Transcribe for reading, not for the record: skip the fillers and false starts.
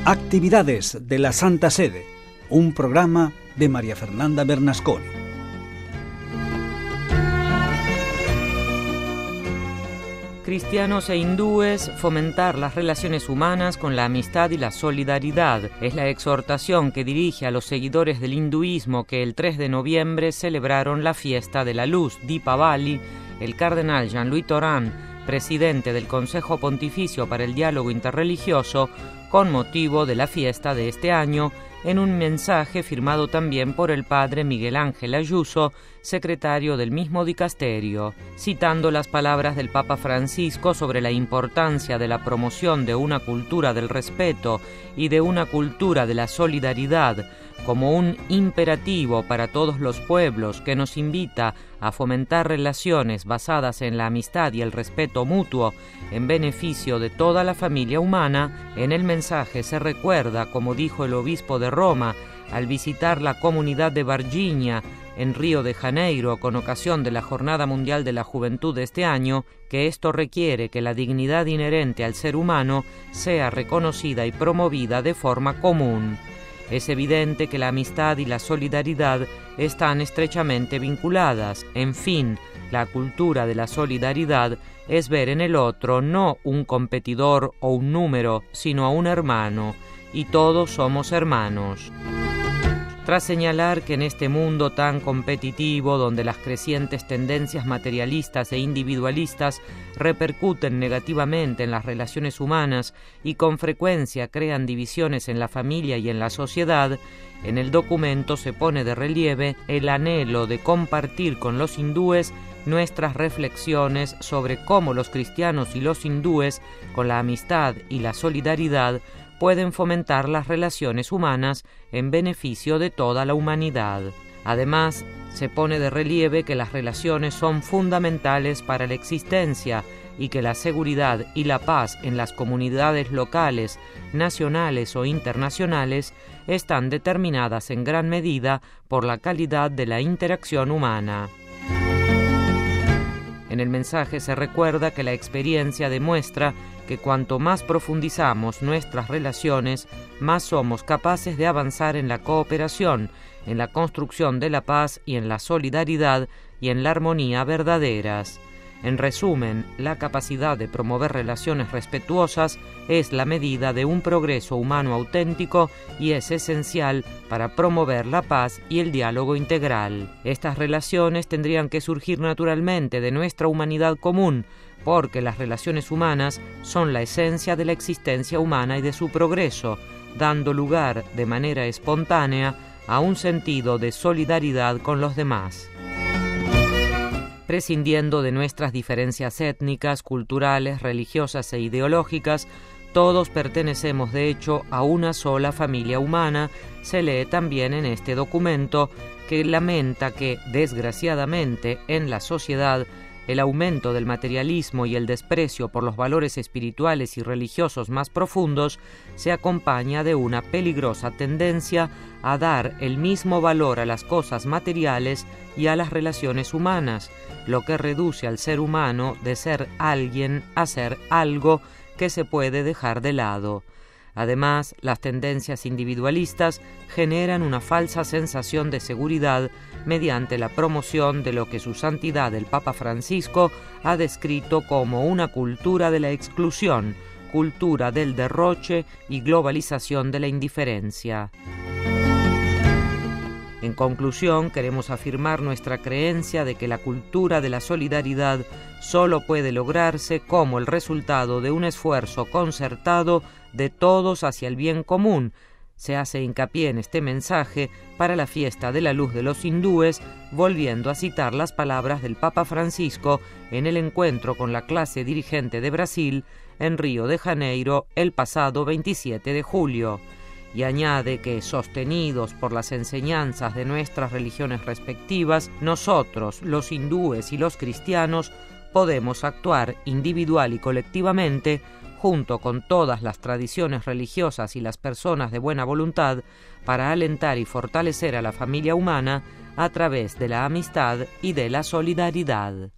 Actividades de la Santa Sede, un programa de María Fernanda Bernasconi. Cristianos e hindúes, fomentar las relaciones humanas con la amistad y la solidaridad. Es la exhortación que dirige a los seguidores del hinduismo que el 3 de noviembre celebraron la fiesta de la luz, Deepavali. El cardenal Jean-Louis Tauran, presidente del Consejo Pontificio para el Diálogo Interreligioso, con motivo de la fiesta de este año, en un mensaje firmado también por el padre Miguel Ángel Ayuso, secretario del mismo dicasterio, citando las palabras del Papa Francisco sobre la importancia de la promoción de una cultura del respeto y de una cultura de la solidaridad como un imperativo para todos los pueblos que nos invita a fomentar relaciones basadas en la amistad y el respeto mutuo en beneficio de toda la familia humana. En el mensaje se recuerda, como dijo el obispo de Roma al visitar la comunidad de Varginha en Río de Janeiro con ocasión de la Jornada Mundial de la Juventud de este año, que esto requiere que la dignidad inherente al ser humano sea reconocida y promovida de forma común. Es evidente que la amistad y la solidaridad están estrechamente vinculadas. En fin, la cultura de la solidaridad es ver en el otro no un competidor o un número, sino a un hermano, y todos somos hermanos. Tras señalar que en este mundo tan competitivo, donde las crecientes tendencias materialistas e individualistas repercuten negativamente en las relaciones humanas y con frecuencia crean divisiones en la familia y en la sociedad, en el documento se pone de relieve el anhelo de compartir con los hindúes nuestras reflexiones sobre cómo los cristianos y los hindúes, con la amistad y la solidaridad, pueden fomentar las relaciones humanas en beneficio de toda la humanidad. Además, se pone de relieve que las relaciones son fundamentales para la existencia y que la seguridad y la paz en las comunidades locales, nacionales o internacionales están determinadas en gran medida por la calidad de la interacción humana. En el mensaje se recuerda que la experiencia demuestra que cuanto más profundizamos nuestras relaciones, más somos capaces de avanzar en la cooperación, en la construcción de la paz y en la solidaridad y en la armonía verdaderas. En resumen, la capacidad de promover relaciones respetuosas es la medida de un progreso humano auténtico y es esencial para promover la paz y el diálogo integral. Estas relaciones tendrían que surgir naturalmente de nuestra humanidad común, porque las relaciones humanas son la esencia de la existencia humana y de su progreso, dando lugar de manera espontánea a un sentido de solidaridad con los demás. Prescindiendo de nuestras diferencias étnicas, culturales, religiosas e ideológicas, todos pertenecemos de hecho a una sola familia humana, se lee también en este documento, que lamenta que, desgraciadamente, en la sociedad, el aumento del materialismo y el desprecio por los valores espirituales y religiosos más profundos se acompaña de una peligrosa tendencia a dar el mismo valor a las cosas materiales y a las relaciones humanas, lo que reduce al ser humano de ser alguien a ser algo que se puede dejar de lado. Además, las tendencias individualistas generan una falsa sensación de seguridad mediante la promoción de lo que su santidad el Papa Francisco ha descrito como una cultura de la exclusión, cultura del derroche y globalización de la indiferencia. En conclusión, queremos afirmar nuestra creencia de que la cultura de la solidaridad solo puede lograrse como el resultado de un esfuerzo concertado de todos hacia el bien común. Se hace hincapié en este mensaje para la fiesta de la luz de los hindúes, volviendo a citar las palabras del Papa Francisco en el encuentro con la clase dirigente de Brasil en Río de Janeiro el pasado 27 de julio. Y añade que, sostenidos por las enseñanzas de nuestras religiones respectivas, nosotros, los hindúes y los cristianos, podemos actuar individual y colectivamente, junto con todas las tradiciones religiosas y las personas de buena voluntad, para alentar y fortalecer a la familia humana a través de la amistad y de la solidaridad.